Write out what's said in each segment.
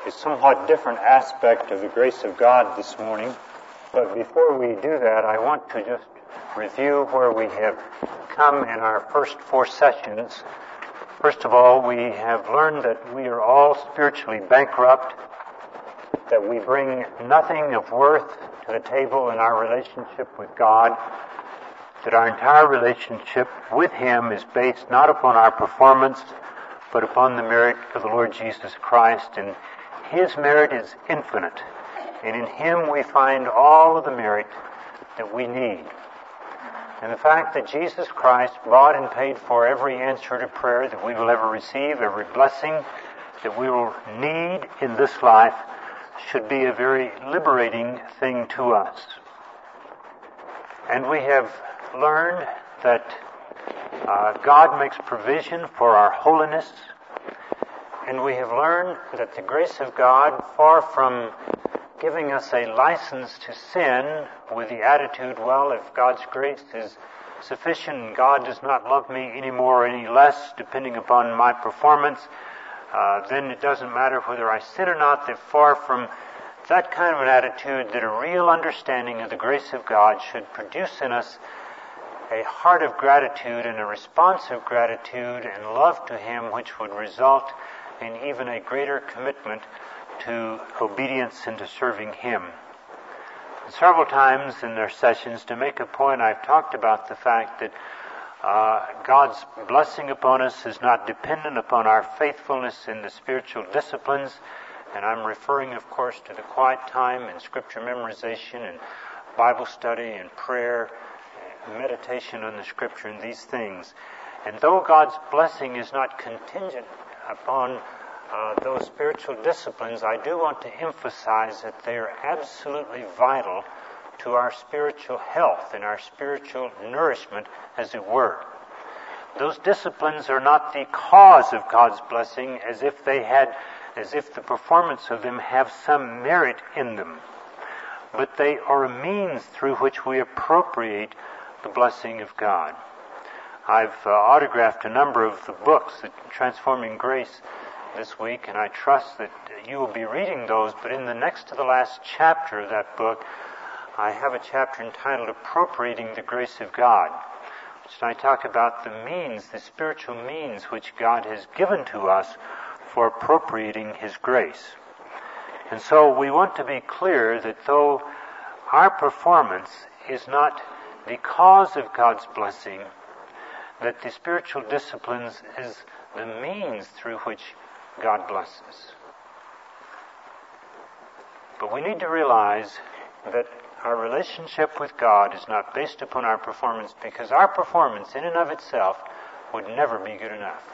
a somewhat different aspect of the grace of God this morning. But before we do that, I want to just review where we have come in our first 4 sessions. First of all, we have learned that we are all spiritually bankrupt, that we bring nothing of worth to the table in our relationship with God, that our entire relationship with Him is based not upon our performance, but upon the merit of the Lord Jesus Christ, and His merit is infinite, and in Him we find all of the merit that we need. And the fact that Jesus Christ bought and paid for every answer to prayer that we will ever receive, every blessing that we will need in this life, should be a very liberating thing to us. And we have learned that God makes provision for our holiness, and we have learned that the grace of God, far from giving us a license to sin with the attitude, well, if God's grace is sufficient and God does not love me any more or any less, depending upon my performance, then it doesn't matter whether I sin or not. That far from that kind of an attitude, that a real understanding of the grace of God should produce in us a heart of gratitude and a response of gratitude and love to Him, which would result in even a greater commitment to obedience and to serving Him. Several times in their sessions, to make a point, I've talked about the fact that God's blessing upon us is not dependent upon our faithfulness in the spiritual disciplines, and I'm referring, of course, to the quiet time and scripture memorization and Bible study and prayer, meditation on the Scripture and these things. And though God's blessing is not contingent upon those spiritual disciplines, I do want to emphasize that they are absolutely vital to our spiritual health and our spiritual nourishment, as it were. Those disciplines are not the cause of God's blessing, as if the performance of them have some merit in them, but they are a means through which we appropriate the blessing of God. I've autographed a number of the books, Transforming Grace, this week, and I trust that you will be reading those, but in the next to the last chapter of that book, I have a chapter entitled Appropriating the Grace of God, which I talk about the means, the spiritual means which God has given to us for appropriating His grace. And so we want to be clear that though our performance is not the cause of God's blessing, that the spiritual disciplines is the means through which God blesses. But we need to realize that our relationship with God is not based upon our performance, because our performance in and of itself would never be good enough.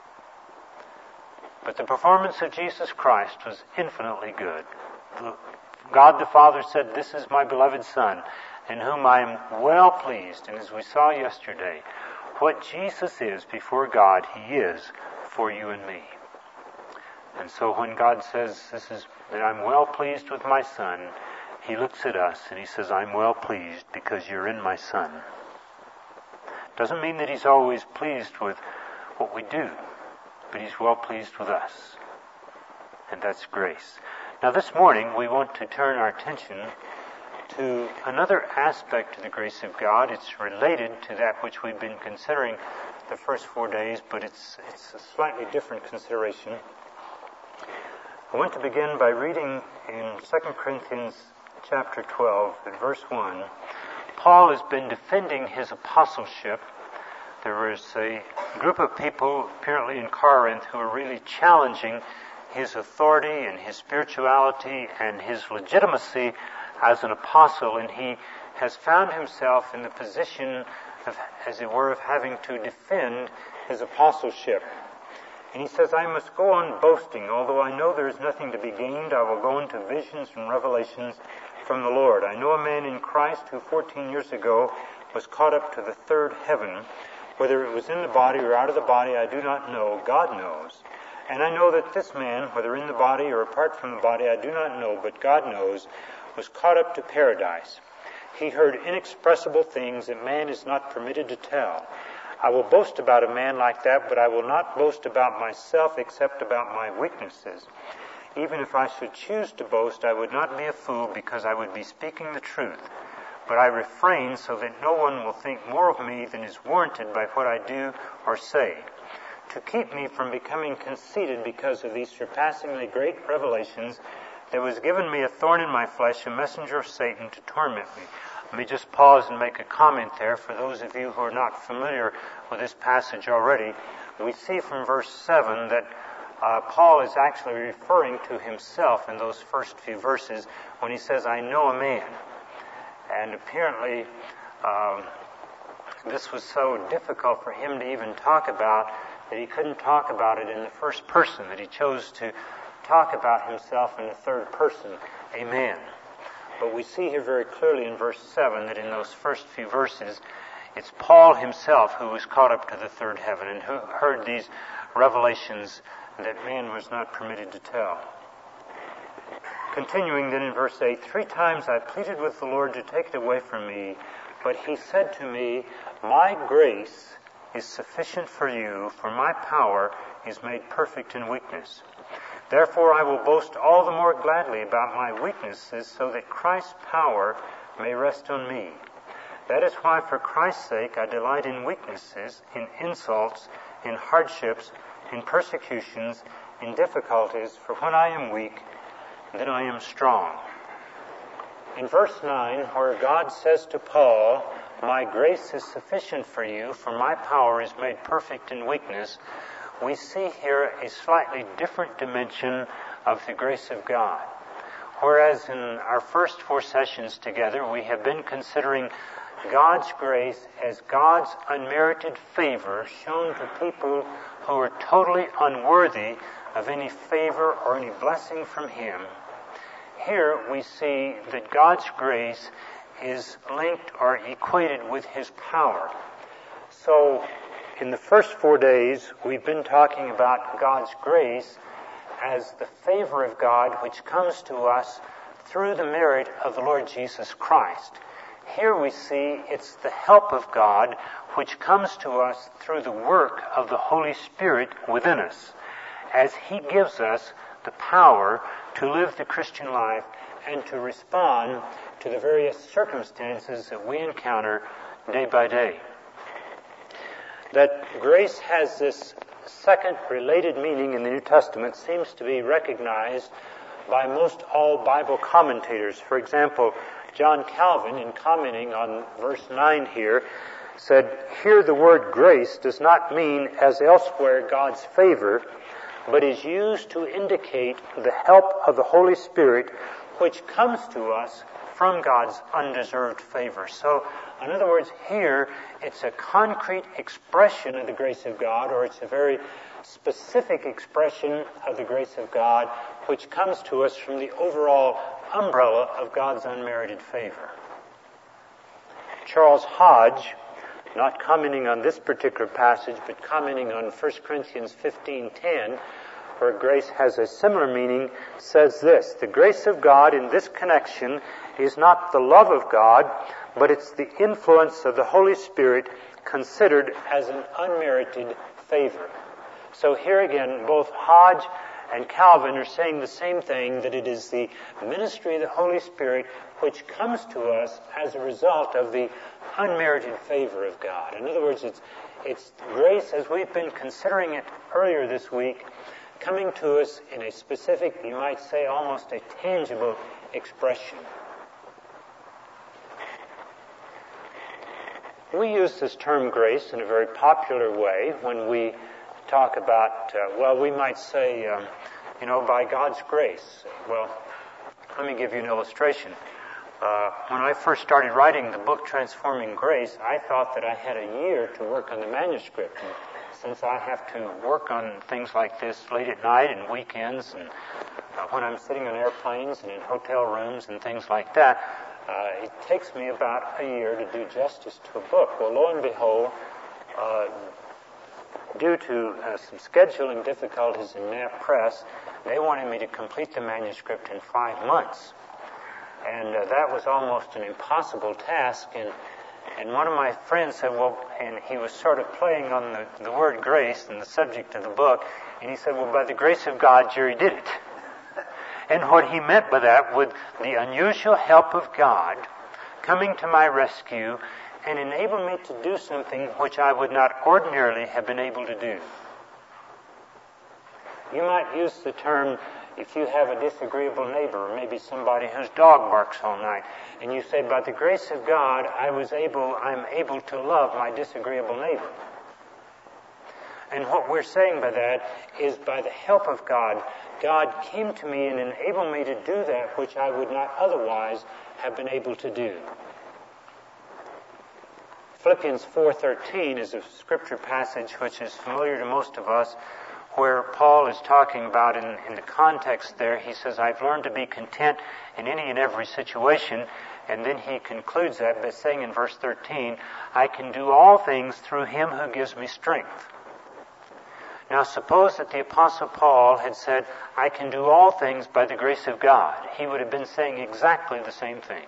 But the performance of Jesus Christ was infinitely good. God the Father said, "This is my beloved Son, in whom I am well pleased." And as we saw yesterday, what Jesus is before God, He is for you and me. And so when God says, "This is that I'm well pleased with my Son," He looks at us and He says, "I'm well pleased because you're in my Son." Doesn't mean that He's always pleased with what we do, but He's well pleased with us. And that's grace. Now this morning we want to turn our attention to another aspect of the grace of God. It's related to that which we've been considering the first 4 days, but it's a slightly different consideration. I want to begin by reading in 2 Corinthians chapter 12, at verse 1. Paul has been defending his apostleship. There was a group of people, apparently in Corinth, who were really challenging his authority and his spirituality and his legitimacy as an apostle, and he has found himself in the position of, as it were, of having to defend his apostleship. And he says, "I must go on boasting. Although I know there is nothing to be gained, I will go into visions and revelations from the Lord. I know a man in Christ who 14 years ago was caught up to the third heaven. Whether it was in the body or out of the body, I do not know. God knows. And I know that this man, whether in the body or apart from the body, I do not know, but God knows, was caught up to paradise. He heard inexpressible things that man is not permitted to tell. I will boast about a man like that, but I will not boast about myself except about my weaknesses. Even if I should choose to boast, I would not be a fool, because I would be speaking the truth. But I refrain so that no one will think more of me than is warranted by what I do or say, to keep me from becoming conceited because of these surpassingly great revelations. There was given me a thorn in my flesh, a messenger of Satan to torment me. Let me just pause and make a comment there for those of you who are not familiar with this passage already. We see from verse 7 that Paul is actually referring to himself in those first few verses when he says, I know a man. And apparently this was so difficult for him to even talk about that he couldn't talk about it in the first person, that he chose to talk about himself in the third person, a man. But we see here very clearly in verse 7 that in those first few verses, it's Paul himself who was caught up to the third heaven and who heard these revelations that man was not permitted to tell. Continuing then in verse 8, 3 times I pleaded with the Lord to take it away from me, but he said to me, my grace is sufficient for you, for my power is made perfect in weakness. Therefore I will boast all the more gladly about my weaknesses, so that Christ's power may rest on me. That is why for Christ's sake I delight in weaknesses, in insults, in hardships, in persecutions, in difficulties, for when I am weak, then I am strong. In verse 9, where God says to Paul, my grace is sufficient for you, for my power is made perfect in weakness, we see here a slightly different dimension of the grace of God. Whereas in our first 4 sessions together, we have been considering God's grace as God's unmerited favor shown to people who are totally unworthy of any favor or any blessing from Him. Here we see that God's grace is linked or equated with His power. So, in the first 4 days, we've been talking about God's grace as the favor of God which comes to us through the merit of the Lord Jesus Christ. Here we see it's the help of God which comes to us through the work of the Holy Spirit within us, as He gives us the power to live the Christian life and to respond to the various circumstances that we encounter day by day. That grace has this second related meaning in the New Testament seems to be recognized by most all Bible commentators. For example, John Calvin, in commenting on verse 9 here, said, here the word grace does not mean, as elsewhere, God's favor, but is used to indicate the help of the Holy Spirit which comes to us from God's undeserved favor. So, in other words, here it's a concrete expression of the grace of God, or it's a very specific expression of the grace of God which comes to us from the overall umbrella of God's unmerited favor. Charles Hodge, not commenting on this particular passage, but commenting on 1 Corinthians 15:10, where grace has a similar meaning, says this: the grace of God in this connection is not the love of God, but it's the influence of the Holy Spirit considered as an unmerited favor. So here again, both Hodge and Calvin are saying the same thing, that it is the ministry of the Holy Spirit which comes to us as a result of the unmerited favor of God. In other words, it's grace, as we've been considering it earlier this week, coming to us in a specific, you might say almost a tangible expression. We use this term grace in a very popular way when we talk about, we might say, by God's grace. Well, let me give you an illustration. When I first started writing the book Transforming Grace, I thought that I had a year to work on the manuscript. And since I have to work on things like this late at night and weekends, and when I'm sitting on airplanes and in hotel rooms and things like that, it takes me about a year to do justice to a book. Well, lo and behold, due to some scheduling difficulties in Knapp Press, they wanted me to complete the manuscript in 5 months. And that was almost an impossible task. And one of my friends said, and he was sort of playing on the word grace and the subject of the book, and he said, by the grace of God, Jerry did it. And what he meant by that, with the unusual help of God coming to my rescue and enable me to do something which I would not ordinarily have been able to do. You might use the term, if you have a disagreeable neighbor, or maybe somebody whose dog barks all night, and you say, by the grace of God, I'm able to love my disagreeable neighbor. And what we're saying by that is, by the help of God, God came to me and enabled me to do that which I would not otherwise have been able to do. Philippians 4:13 is a scripture passage which is familiar to most of us, where Paul is talking about, in the context there, he says, I've learned to be content in any and every situation. And then he concludes that by saying in verse 13, I can do all things through him who gives me strength. Now suppose that the Apostle Paul had said, I can do all things by the grace of God. He would have been saying exactly the same thing.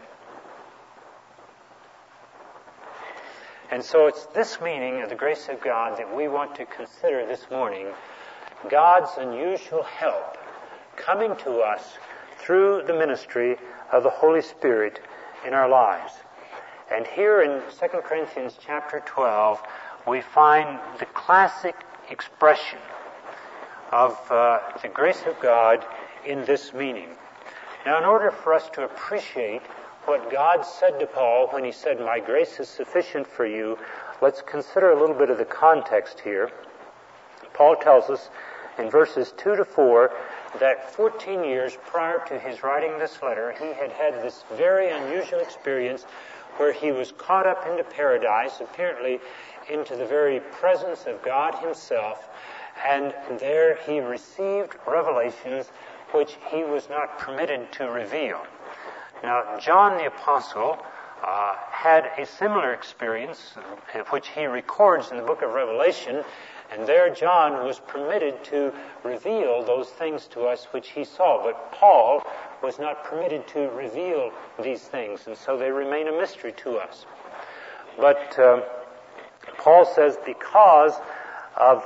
And so it's this meaning of the grace of God that we want to consider this morning. God's unusual help coming to us through the ministry of the Holy Spirit in our lives. And here in 2 Corinthians chapter 12, we find the classic expression of the grace of God in this meaning. Now, in order for us to appreciate what God said to Paul when he said, my grace is sufficient for you, let's consider a little bit of the context here. Paul tells us in verses 2 to 4 that 14 years prior to his writing this letter, he had had this very unusual experience where he was caught up into paradise, apparently into the very presence of God himself, and there he received revelations which he was not permitted to reveal. Now, John the Apostle had a similar experience, which he records in the book of Revelation, and there John was permitted to reveal those things to us which he saw. But Paul was not permitted to reveal these things, and so they remain a mystery to us. But Paul says because of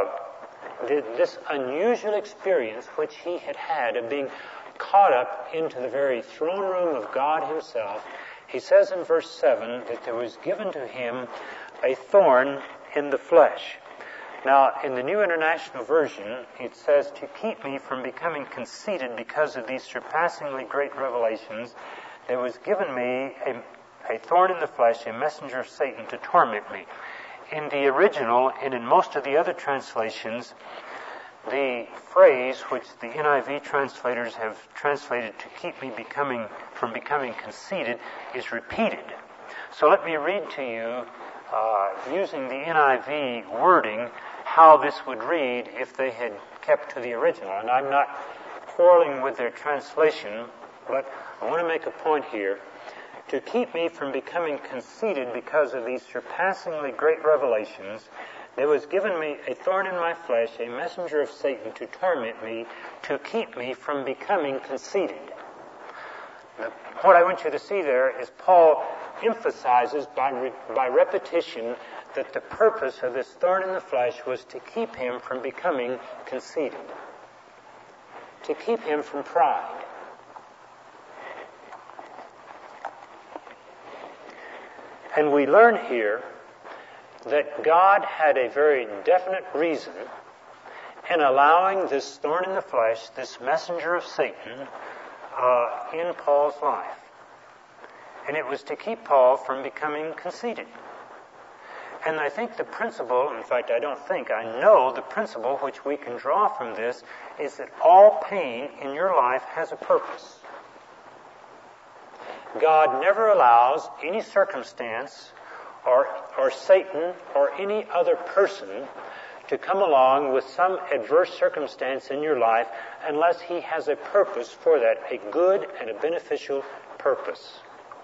this unusual experience which he had had of being caught up into the very throne room of God himself, he says in verse 7 that there was given to him a thorn in the flesh. Now, in the New International Version, it says, to keep me from becoming conceited because of these surpassingly great revelations, there was given me a thorn in the flesh, a messenger of Satan to torment me. In the original, and in most of the other translations, the phrase which the NIV translators have translated to keep me from becoming conceited is repeated. So let me read to you, using the NIV wording, how this would read if they had kept to the original. And I'm not quarreling with their translation, but I want to make a point here. To keep me from becoming conceited because of these surpassingly great revelations, there was given me a thorn in my flesh, a messenger of Satan to torment me, to keep me from becoming conceited. What I want you to see there is Paul emphasizes by repetition that the purpose of this thorn in the flesh was to keep him from becoming conceited, to keep him from pride. And we learn here that God had a very definite reason in allowing this thorn in the flesh, this messenger of Satan, in Paul's life. And it was to keep Paul from becoming conceited. And I think the principle, in fact, I know the principle which we can draw from this is that all pain in your life has a purpose. God never allows any circumstance or Satan or any other person to come along with some adverse circumstance in your life unless he has a purpose for that, a good and a beneficial purpose.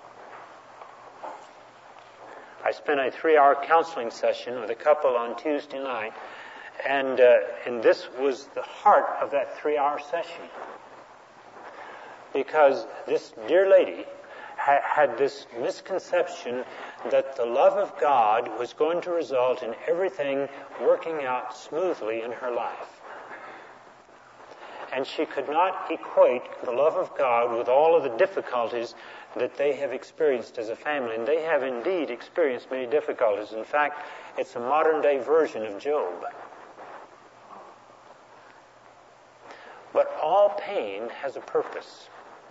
I spent a 3-hour counseling session with a couple on Tuesday night, and this was the heart of that 3-hour session. Because this dear lady had this misconception that the love of God was going to result in everything working out smoothly in her life. and she could not equate the love of God with all of the difficulties that they have experienced as a family. And they have indeed experienced many difficulties. In fact, it's a modern-day version of Job. But all pain has a purpose.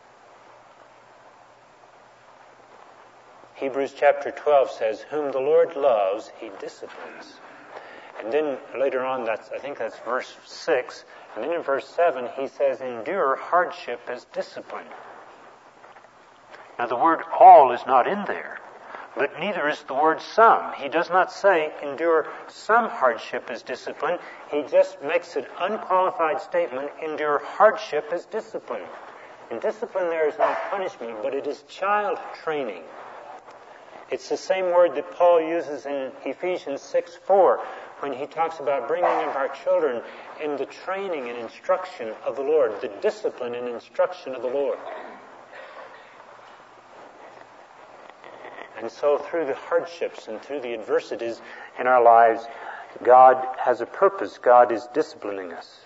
Hebrews chapter 12 says, "Whom the Lord loves, He disciplines." And then later on, I think that's verse 6. And then in verse 7, he says, "Endure hardship as discipline." Now the word all is not in there, but neither is the word some. He does not say, "Endure some hardship as discipline." He just makes an unqualified statement, "Endure hardship as discipline." And discipline there is not punishment, but it is child training. It's the same word that Paul uses in Ephesians 6:4 when he talks about bringing up our children in the training and instruction of the Lord, the discipline and instruction of the Lord. And so through the hardships and through the adversities in our lives, God has a purpose. God is disciplining us.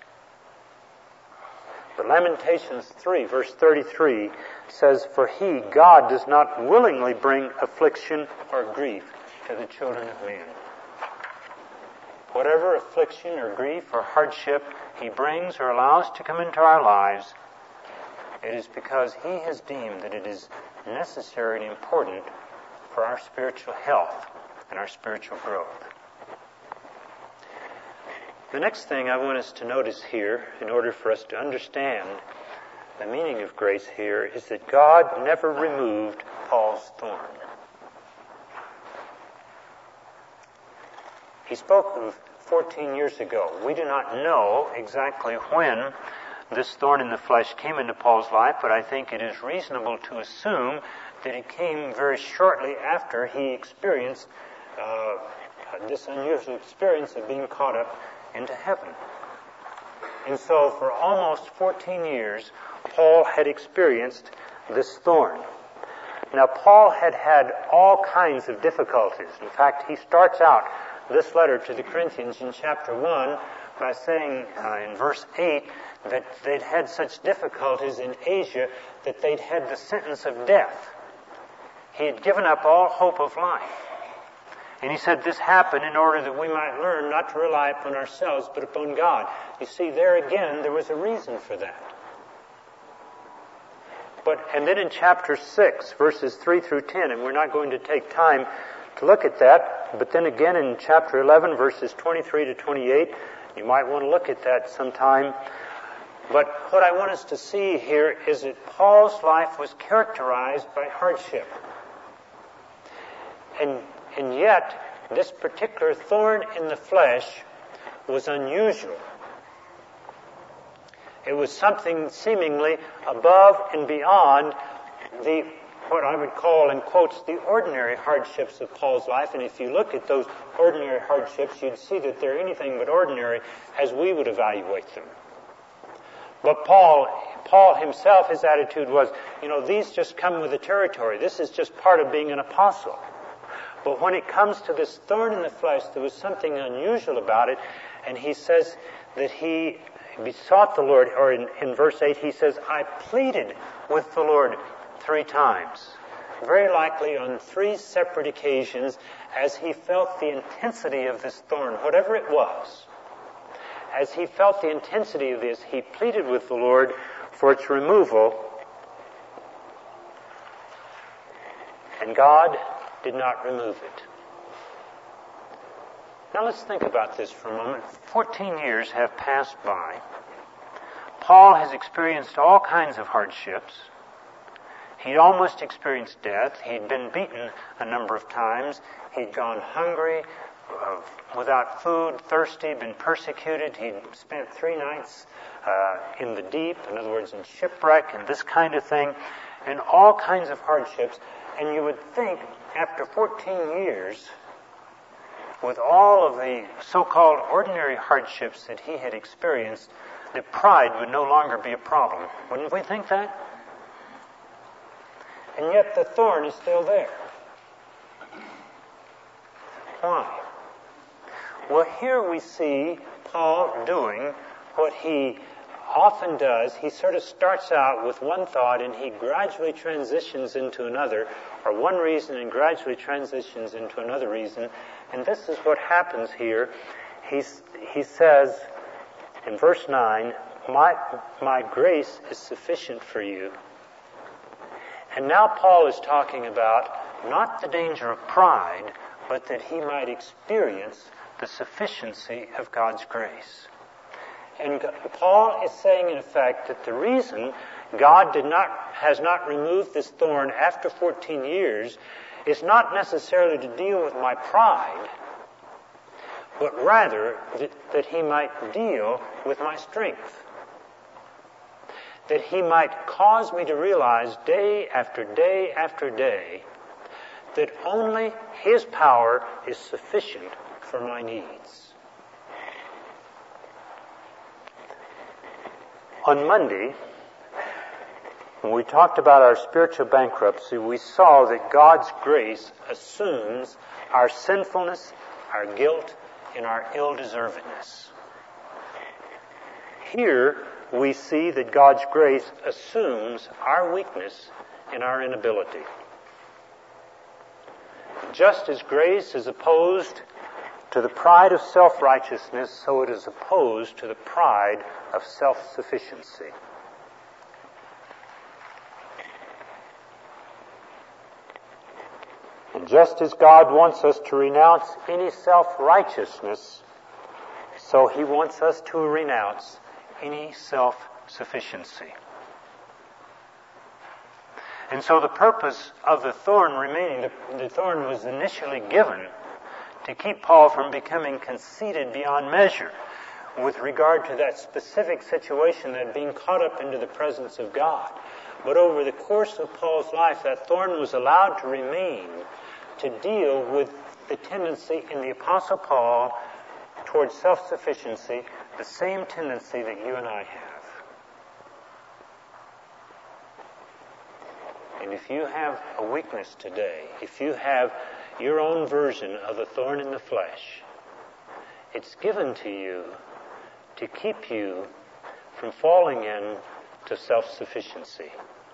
But Lamentations 3, verse 33 says, "For He, God, does not willingly bring affliction or grief to the children of men." Whatever affliction or grief or hardship He brings or allows to come into our lives, it is because He has deemed that it is necessary and important for our spiritual health and our spiritual growth. The next thing I want us to notice here, in order for us to understand the meaning of grace here, is that God never removed Paul's thorn. He spoke of 14 years ago. We do not know exactly when this thorn in the flesh came into Paul's life, but I think it is reasonable to assume that it came very shortly after he experienced this unusual experience of being caught up into heaven. And so for almost 14 years, Paul had experienced this thorn. Now, Paul had had all kinds of difficulties. In fact, he starts out this letter to the Corinthians in chapter 1 by saying in verse 8 that they'd had such difficulties in Asia that they'd had the sentence of death. He had given up all hope of life. And he said this happened in order that we might learn not to rely upon ourselves but upon God. You see, there again, there was a reason for that. And then in chapter 6, verses 3 through 10, and we're not going to take time to look at that, but then again in chapter 11, verses 23 to 28, you might want to look at that sometime. But what I want us to see here is that Paul's life was characterized by hardship. And yet, this particular thorn in the flesh was unusual. It was something seemingly above and beyond what I would call, in quotes, the ordinary hardships of Paul's life. And if you look at those ordinary hardships, you'd see that they're anything but ordinary as we would evaluate them. But Paul himself, his attitude was, these just come with the territory. This is just part of being an apostle. But when it comes to this thorn in the flesh, there was something unusual about it. And he says that he besought the Lord, or in verse 8 he says, "I pleaded with the Lord 3 times. Very likely on 3 separate occasions as he felt the intensity of this thorn, whatever it was. As he felt the intensity of this, he pleaded with the Lord for its removal. And God did not remove it. Now let's think about this for a moment. 14 years have passed by. Paul has experienced all kinds of hardships. He'd almost experienced death. He'd been beaten a number of times. He'd gone hungry, without food, thirsty, been persecuted. He'd spent 3 nights in the deep, in other words, in shipwreck and this kind of thing, and all kinds of hardships. And you would think after 14 years, with all of the so-called ordinary hardships that he had experienced, that pride would no longer be a problem. Wouldn't we think that? And yet the thorn is still there. Why? Well, here we see Paul doing what he often does, he sort of starts out with one thought and he gradually transitions into another, or one reason and gradually transitions into another reason. And this is what happens here. He says in verse 9, my grace is sufficient for you. And now Paul is talking about not the danger of pride, but that he might experience the sufficiency of God's grace. And Paul is saying, in effect, that the reason God has not removed this thorn after 14 years is not necessarily to deal with my pride, but rather that he might deal with my strength. That he might cause me to realize day after day after day that only his power is sufficient for my needs. On Monday, when we talked about our spiritual bankruptcy, we saw that God's grace assumes our sinfulness, our guilt, and our ill-deservedness. Here, we see that God's grace assumes our weakness and our inability. Just as grace is opposed to the pride of self-righteousness, so it is opposed to the pride of self-sufficiency. And just as God wants us to renounce any self-righteousness, so He wants us to renounce any self-sufficiency. And so the purpose of the thorn remaining, the thorn was initially given to keep Paul from becoming conceited beyond measure with regard to that specific situation, that being caught up into the presence of God. But over the course of Paul's life, that thorn was allowed to remain to deal with the tendency in the Apostle Paul towards self-sufficiency, the same tendency that you and I have. And if you have a weakness today, if you have your own version of the thorn in the flesh, it's given to you to keep you from falling into self-sufficiency.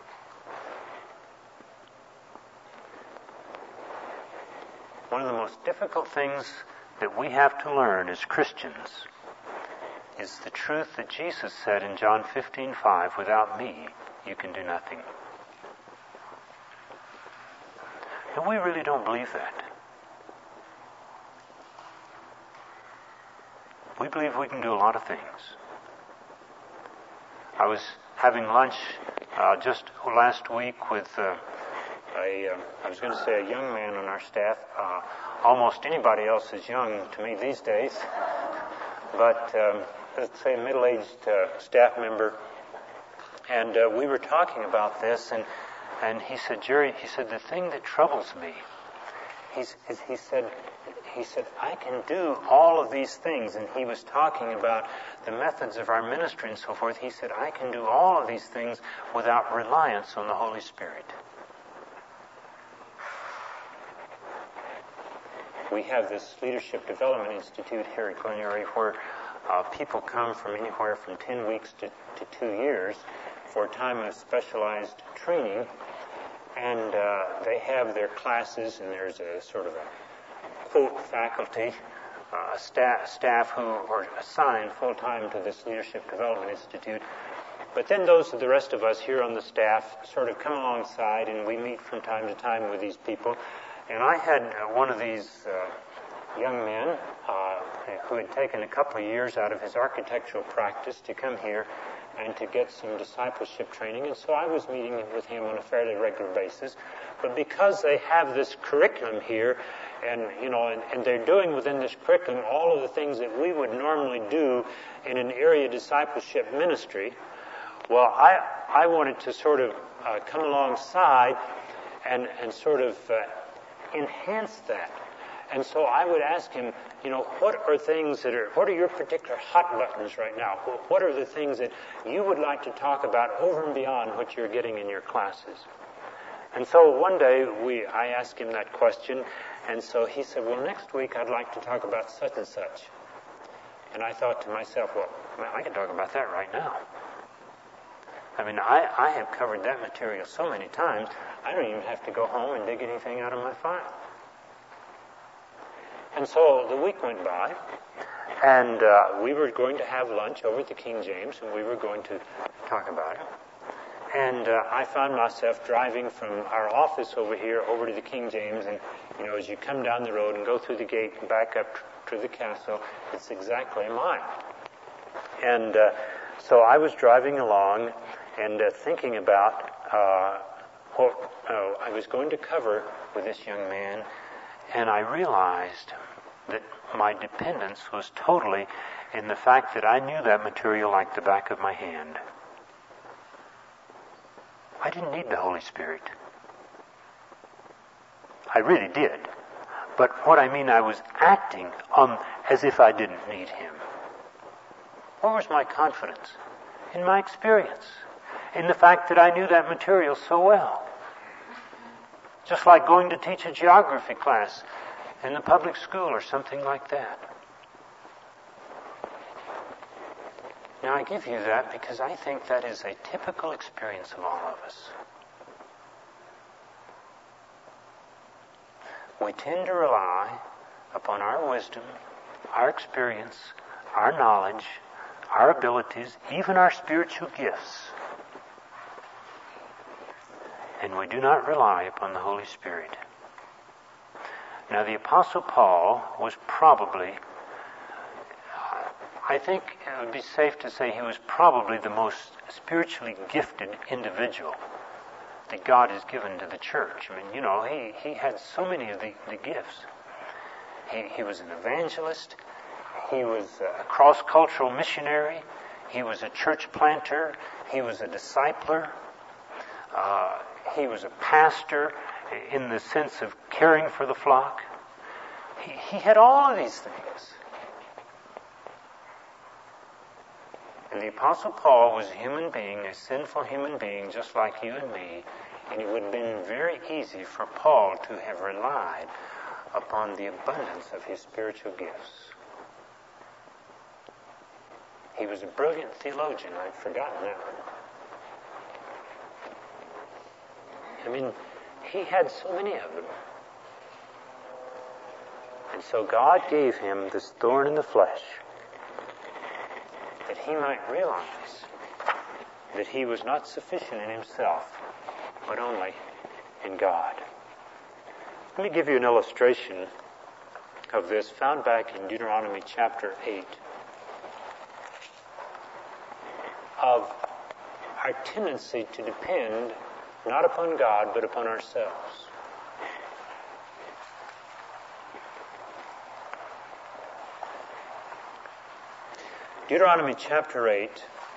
One of the most difficult things that we have to learn as Christians is the truth that Jesus said in John 15:5, "Without me, you can do nothing." And we really don't believe that. We believe we can do a lot of things. I was having lunch just last week with I was going to say a young man on our staff. Almost anybody else is young to me these days. But let's say a middle-aged staff member. And we were talking about this, and he said, "Jerry," he said, "the thing that troubles me," he said, "I can do all of these things." And he was talking about the methods of our ministry and so forth. He said, "I can do all of these things without reliance on the Holy Spirit." We have this Leadership Development Institute here at Glen Eyrie where people come from anywhere from 10 weeks to 2 years for a time of specialized training. And they have their classes, and there's a sort of a, quote, faculty, staff who are assigned full-time to this Leadership Development Institute. But then those of the rest of us here on the staff sort of come alongside, and we meet from time to time with these people. And I had one of these young men who had taken a couple of years out of his architectural practice to come here and to get some discipleship training. And so I was meeting with him on a fairly regular basis. But because they have this curriculum here, and they're doing within this curriculum all of the things that we would normally do in an area discipleship ministry, well, I wanted to sort of come alongside and sort of enhance that. And so I would ask him, what are your particular hot buttons right now? What are the things that you would like to talk about over and beyond what you're getting in your classes? And so one day I asked him that question, and so he said, "Well, next week I'd like to talk about such and such." And I thought to myself, well, I can talk about that right now. I mean, I have covered that material so many times, I don't even have to go home and dig anything out of my file. And so the week went by, and we were going to have lunch over at the King James, and we were going to talk about it. And I found myself driving from our office over here over to the King James, and, as you come down the road and go through the gate and back up to the castle, it's exactly a mile. And so I was driving along and thinking about what I was going to cover with this young man, and I realized that my dependence was totally in the fact that I knew that material like the back of my hand. I didn't need the Holy Spirit. I really did. But what I mean, I was acting as if I didn't need Him. Where was my confidence? In my experience. In the fact that I knew that material so well. Just like going to teach a geography class in the public school or something like that. Now I give you that because I think that is a typical experience of all of us. We tend to rely upon our wisdom, our experience, our knowledge, our abilities, even our spiritual gifts. And we do not rely upon the Holy Spirit. Now the Apostle Paul was probably, I think it would be safe to say he was probably the most spiritually gifted individual that God has given to the church. I mean, he had so many of the gifts. He was an evangelist. He was a cross-cultural missionary. He was a church planter. He was a discipler. He was a pastor in the sense of caring for the flock. He had all of these things. And the Apostle Paul was a human being, a sinful human being, just like you and me, and it would have been very easy for Paul to have relied upon the abundance of his spiritual gifts. He was a brilliant theologian. I'd forgotten that one. I mean, he had so many of them. And so God gave him this thorn in the flesh that he might realize that he was not sufficient in himself, but only in God. Let me give you an illustration of this found back in Deuteronomy chapter 8 of our tendency to depend not upon God, but upon ourselves. Deuteronomy chapter 8,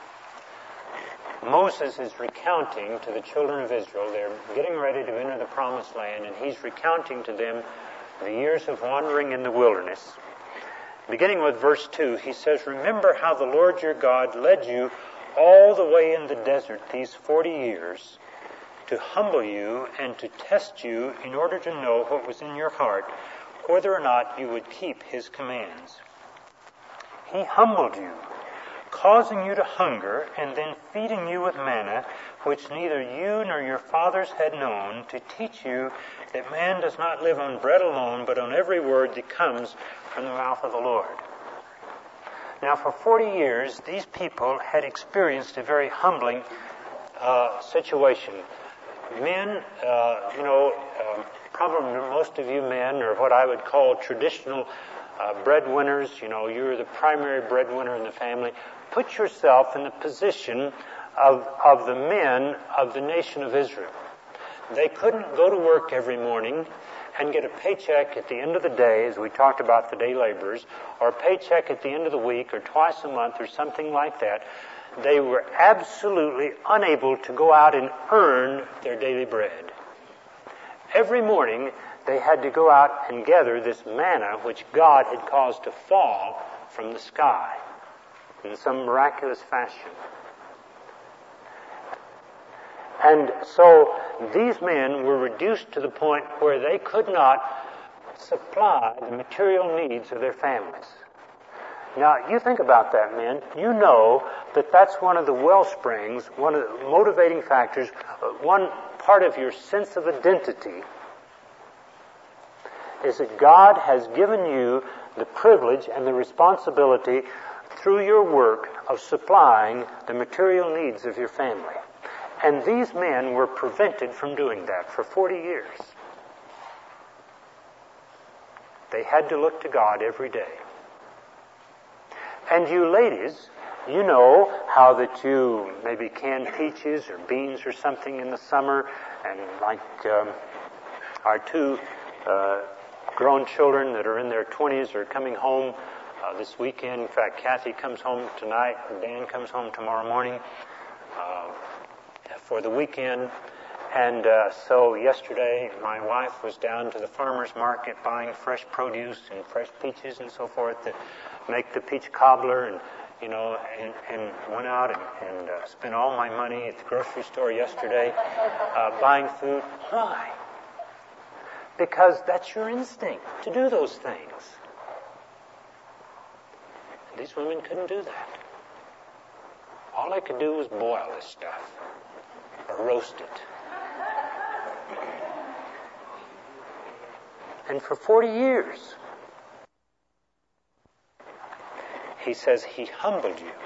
Moses is recounting to the children of Israel. They're getting ready to enter the promised land, and he's recounting to them the years of wandering in the wilderness. Beginning with verse 2, he says, "Remember how the Lord your God led you all the way in the desert these 40 years, to humble you and to test you in order to know what was in your heart, whether or not you would keep his commands. He humbled you, causing you to hunger, and then feeding you with manna, which neither you nor your fathers had known, to teach you that man does not live on bread alone, but on every word that comes from the mouth of the Lord." Now, for 40 years, these people had experienced a very humbling situation. Men, probably most of you men are what I would call traditional breadwinners. You're the primary breadwinner in the family. Put yourself in the position of the men of the nation of Israel. They couldn't go to work every morning and get a paycheck at the end of the day, as we talked about the day laborers, or a paycheck at the end of the week, or twice a month, or something like that. They were absolutely unable to go out and earn their daily bread. Every morning, they had to go out and gather this manna which God had caused to fall from the sky in some miraculous fashion. And so these men were reduced to the point where they could not supply the material needs of their families. Now, you think about that, men. You know that that's one of the well springs, one of the motivating factors, one part of your sense of identity is that God has given you the privilege and the responsibility through your work of supplying the material needs of your family. And these men were prevented from doing that for 40 years. They had to look to God every day. And you ladies, you know how that you maybe can peaches or beans or something in the summer, and like our two grown children that are in their 20s are coming home this weekend. In fact, Kathy comes home tonight, and Dan comes home tomorrow morning for the weekend. And so yesterday, my wife was down to the farmer's market buying fresh produce and fresh peaches and so forth to make the peach cobbler, and went out and spent all my money at the grocery store yesterday buying food. Why? Because that's your instinct to do those things. These women couldn't do that. All I could do was boil this stuff or roast it. And for 40 years, he says he humbled you.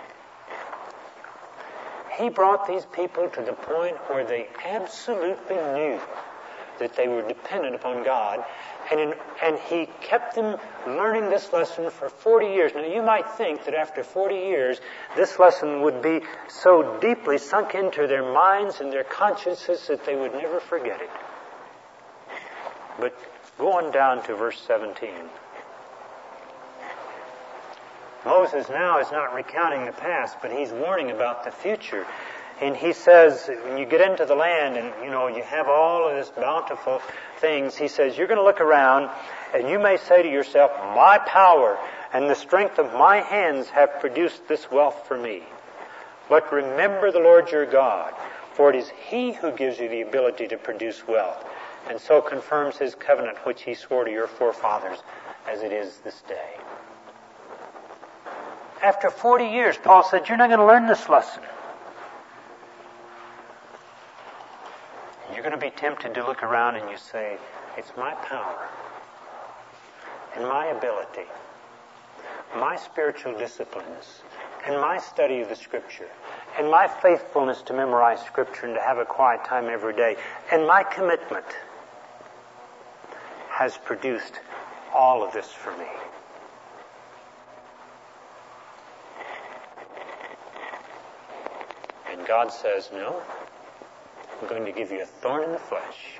He brought these people to the point where they absolutely knew that they were dependent upon God, and he kept them learning this lesson for 40 years. Now, you might think that after 40 years, this lesson would be so deeply sunk into their minds and their consciences that they would never forget it. But go on down to verse 17. Moses now is not recounting the past, but he's warning about the future. And he says, when you get into the land and, you have all of this bountiful things, he says, you're going to look around and you may say to yourself, my power and the strength of my hands have produced this wealth for me. But remember the Lord your God, for it is He who gives you the ability to produce wealth, and so confirms His covenant which He swore to your forefathers as it is this day. After 40 years, Paul said, you're not going to learn this lesson. You're going to be tempted to look around and you say, it's my power and my ability, my spiritual disciplines, and my study of the Scripture, and my faithfulness to memorize Scripture and to have a quiet time every day, and my commitment has produced all of this for me. And God says, no, I'm going to give you a thorn in the flesh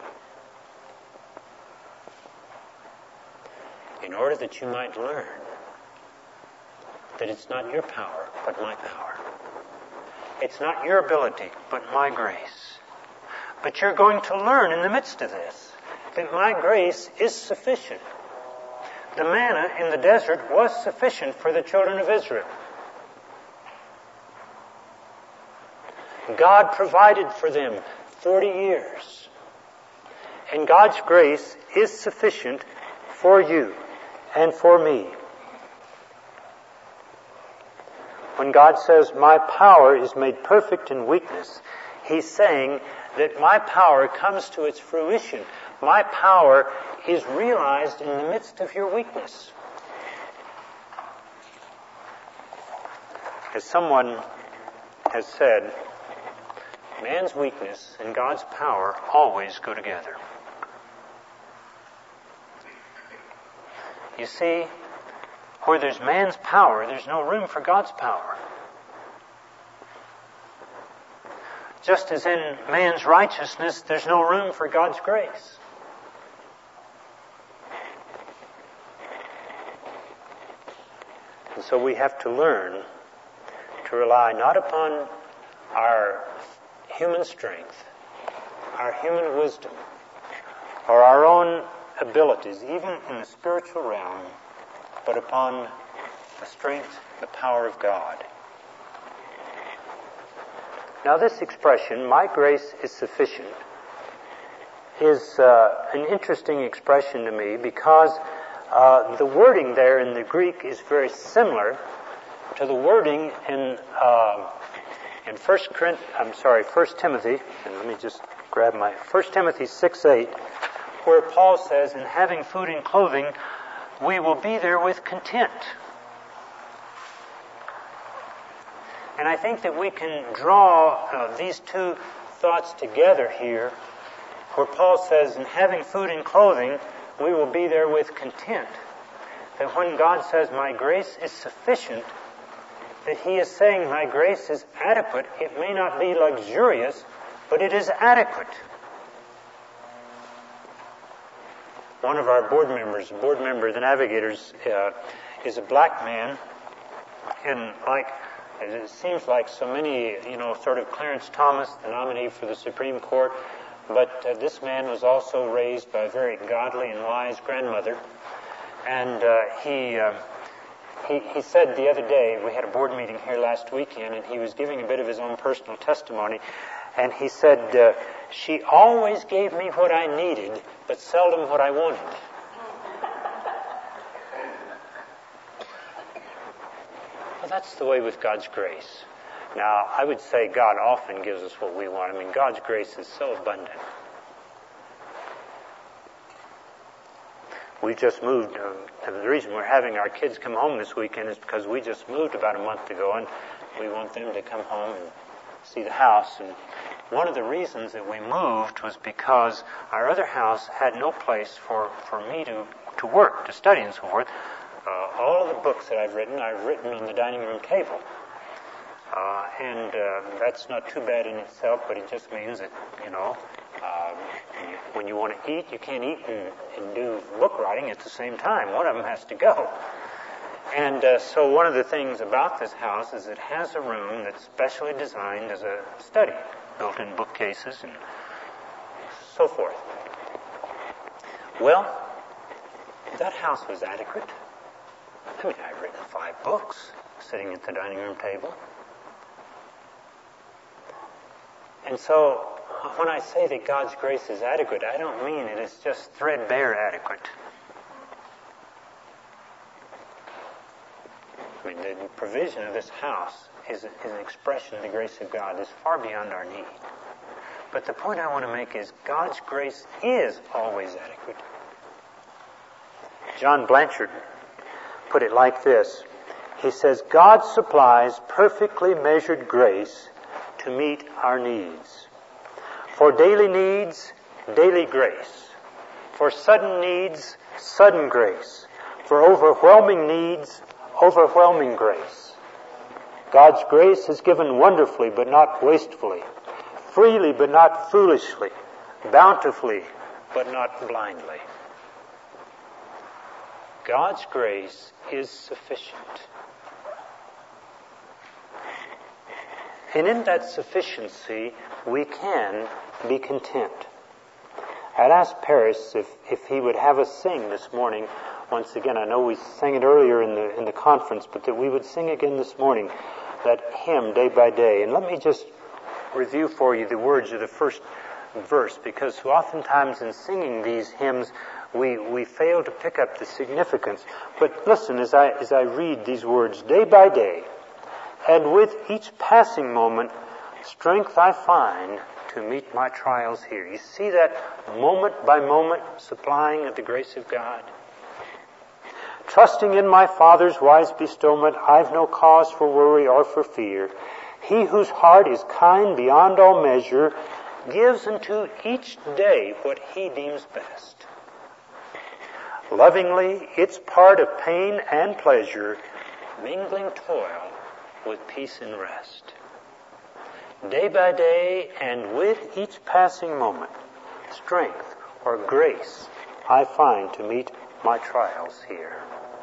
in order that you might learn that it's not your power, but my power. It's not your ability, but my grace. But you're going to learn in the midst of this that my grace is sufficient. The manna in the desert was sufficient for the children of Israel. God provided for them 40 years. And God's grace is sufficient for you and for me. When God says, my power is made perfect in weakness, He's saying that my power comes to its fruition. My power is realized in the midst of your weakness. As someone has said, man's weakness and God's power always go together. You see, where there's man's power, there's no room for God's power. Just as in man's righteousness, there's no room for God's grace. And so we have to learn to rely not upon our human strength, our human wisdom, or our own abilities, even in the spiritual realm, but upon the strength, the power of God. Now this expression, my grace is sufficient, is an interesting expression to me because the wording there in the Greek is very similar to the wording in 1 Timothy, and let me just grab my 1 Timothy 6:8, where Paul says, "In having food and clothing, we will be there with content." And I think that we can draw these two thoughts together here, where Paul says, "In having food and clothing, we will be there with content." That when God says, "My grace is sufficient," that He is saying, "My grace is adequate." It may not be luxurious, but it is adequate. One of our board members, a board member of the Navigators, is a black man, and it seems like so many, sort of Clarence Thomas, the nominee for the Supreme Court, but this man was also raised by a very godly and wise grandmother, and he said the other day, we had a board meeting here last weekend, and he was giving a bit of his own personal testimony, and he said, "She always gave me what I needed, but seldom what I wanted." Well, that's the way with God's grace. Now, I would say God often gives us what we want. I mean, God's grace is so abundant. We just moved. The reason we're having our kids come home this weekend is because we just moved about a month ago, and we want them to come home and see the house. And one of the reasons that we moved was because our other house had no place for me to work, to study and so forth. All of the books that I've written on the dining room table. And that's not too bad in itself, but it just means that, when you want to eat, you can't eat and do book writing at the same time. One of them has to go. And so one of the things about this house is it has a room that's specially designed as a study, built-in bookcases and so forth. Well, that house was adequate. I mean, I've written 5 books sitting at the dining room table. And so, when I say that God's grace is adequate, I don't mean it is just threadbare adequate. I mean, the provision of this house is an expression of the grace of God. It's far beyond our need. But the point I want to make is God's grace is always adequate. John Blanchard put it like this. He says, "God supplies perfectly measured grace to meet our needs. For daily needs, daily grace. For sudden needs, sudden grace. For overwhelming needs, overwhelming grace. God's grace is given wonderfully but not wastefully, freely but not foolishly, bountifully but not blindly." God's grace is sufficient. And in that sufficiency, we can be content. I'd asked Paris if he would have us sing this morning. Once again, I know we sang it earlier in the conference, but that we would sing again this morning, that hymn, Day by Day. And let me just review for you the words of the first verse, because oftentimes in singing these hymns, we fail to pick up the significance. But listen as I read these words, "Day by day, and with each passing moment, strength I find to meet my trials here." You see that moment by moment supplying of the grace of God? "Trusting in my Father's wise bestowment, I've no cause for worry or for fear. He whose heart is kind beyond all measure gives unto each day what He deems best. Lovingly, its part of pain and pleasure, mingling toil with peace and rest. Day by day, and with each passing moment, strength or grace I find to meet my trials here."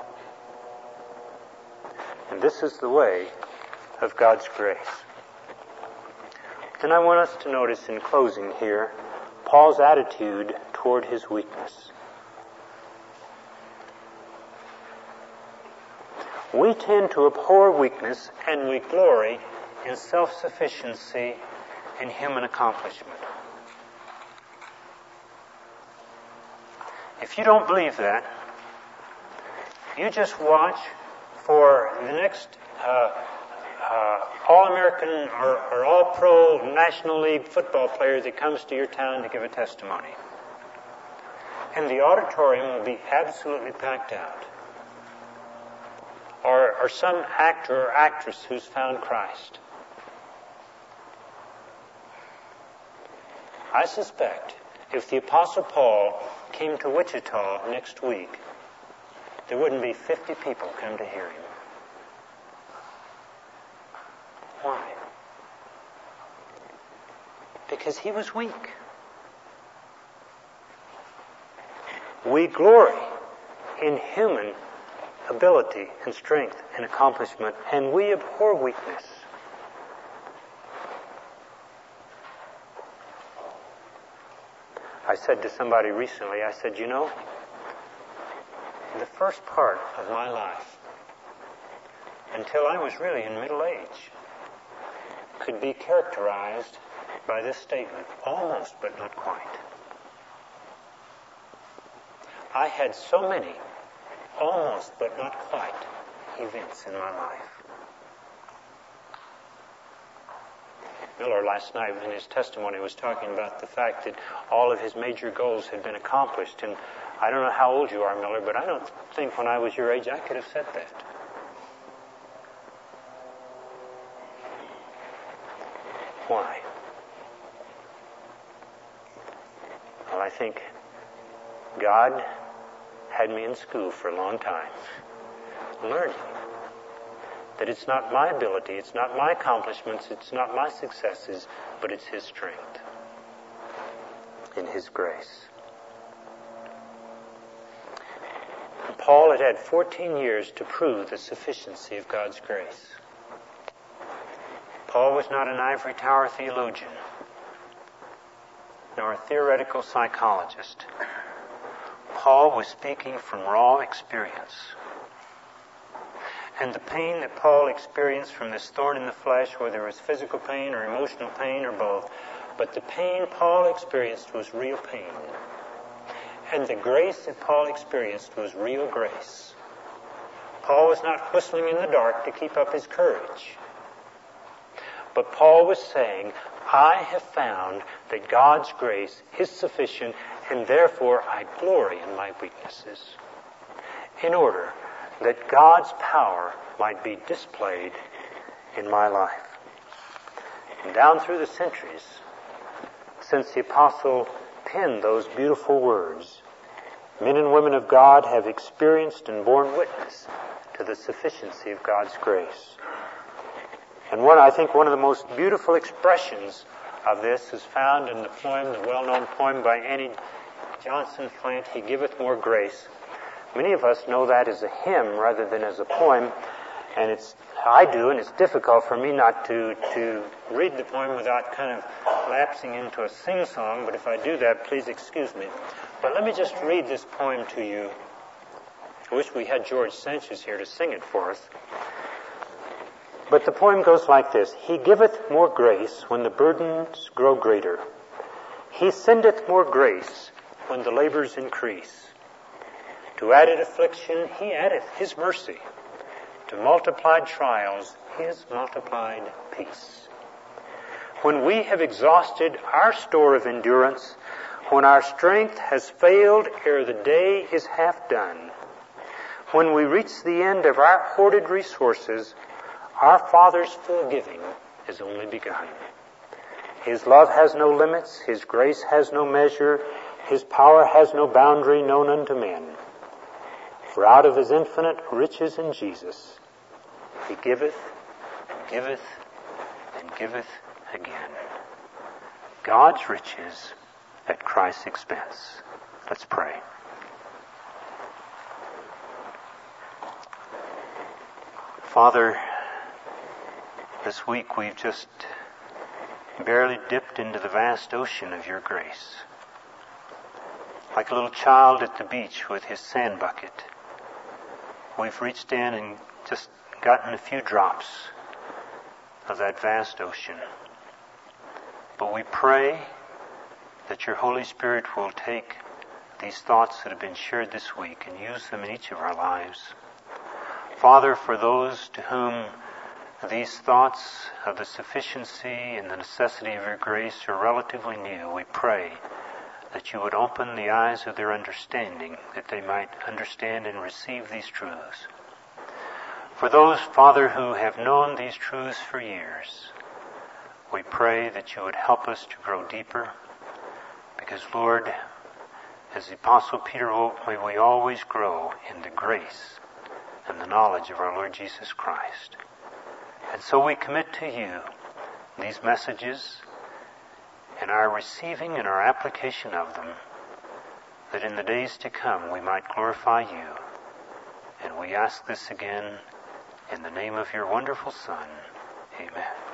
And this is the way of God's grace. And I want us to notice in closing here, Paul's attitude toward his weakness. We tend to abhor weakness, and we glory in self-sufficiency and human accomplishment. If you don't believe that, You just watch for the next All-American or All-Pro National League football player that comes to your town to give a testimony. And the auditorium will be absolutely packed out. Or some actor or actress who's found Christ. I suspect if the Apostle Paul came to Wichita next week, there wouldn't be 50 people come to hear him. Why? Because he was weak. We glory in human ability and strength and accomplishment, and we abhor weakness. I said to somebody recently, I said, you know, the first part of my life, until I was really in middle age, could be characterized by this statement, almost but not quite. I had so many almost but not quite events in my life. Miller last night in his testimony was talking about the fact that all of his major goals had been accomplished. And I don't know how old you are, Miller, but I don't think when I was your age I could have said that. Why? Well, I think God had me in school for a long time, learning that it's not my ability, it's not my accomplishments, it's not my successes, but it's His strength in His grace. And Paul had 14 years to prove the sufficiency of God's grace. Paul was not an ivory tower theologian, nor a theoretical psychologist. Paul was speaking from raw experience. And the pain that Paul experienced from this thorn in the flesh, whether it was physical pain or emotional pain or both, but the pain Paul experienced was real pain. And the grace that Paul experienced was real grace. Paul was not whistling in the dark to keep up his courage. But Paul was saying, I have found that God's grace is sufficient, and therefore I glory in my weaknesses, in order that God's power might be displayed in my life. And down through the centuries, since the apostle penned those beautiful words, men and women of God have experienced and borne witness to the sufficiency of God's grace. And I think one of the most beautiful expressions of this is found in the poem, the well-known poem by Annie Johnson Flint, He Giveth More Grace. Many of us know that as a hymn rather than as a poem, and I do, and it's difficult for me not to read the poem without kind of lapsing into a sing-song, but if I do that, please excuse me. But let me just read this poem to you. I wish we had George Sanchez here to sing it for us. But the poem goes like this. He giveth more grace when the burdens grow greater. He sendeth more grace when the labors increase. To added affliction, He addeth His mercy. To multiplied trials, His multiplied peace. When we have exhausted our store of endurance, when our strength has failed ere the day is half done, when we reach the end of our hoarded resources, our Father's full giving has only begun. His love has no limits, His grace has no measure, His power has no boundary known unto men. For out of His infinite riches in Jesus, He giveth, and giveth, and giveth again. God's riches at Christ's expense. Let's pray. Father, this week we've just barely dipped into the vast ocean of your grace. Like a little child at the beach with his sand bucket, we've reached in and just gotten a few drops of that vast ocean. But we pray that your Holy Spirit will take these thoughts that have been shared this week and use them in each of our lives. Father, for those to whom these thoughts of the sufficiency and the necessity of your grace are relatively new, we pray that you would open the eyes of their understanding, that they might understand and receive these truths. For those, Father, who have known these truths for years, we pray that you would help us to grow deeper, because, Lord, as the Apostle Peter wrote, may we always grow in the grace and the knowledge of our Lord Jesus Christ. And so we commit to you these messages and our receiving and our application of them, that in the days to come we might glorify you. And we ask this again in the name of your wonderful Son. Amen.